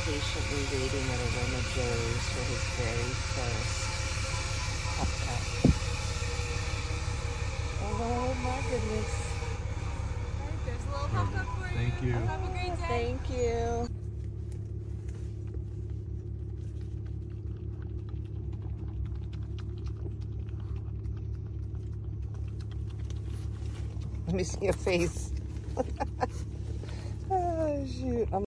patiently waiting at Aroma Joe's for his very first Pup Cup. Oh my goodness. There's a little Pup Cup for you. Thank you. Have a great day. Thank you. Let me see your face. Oh, shoot.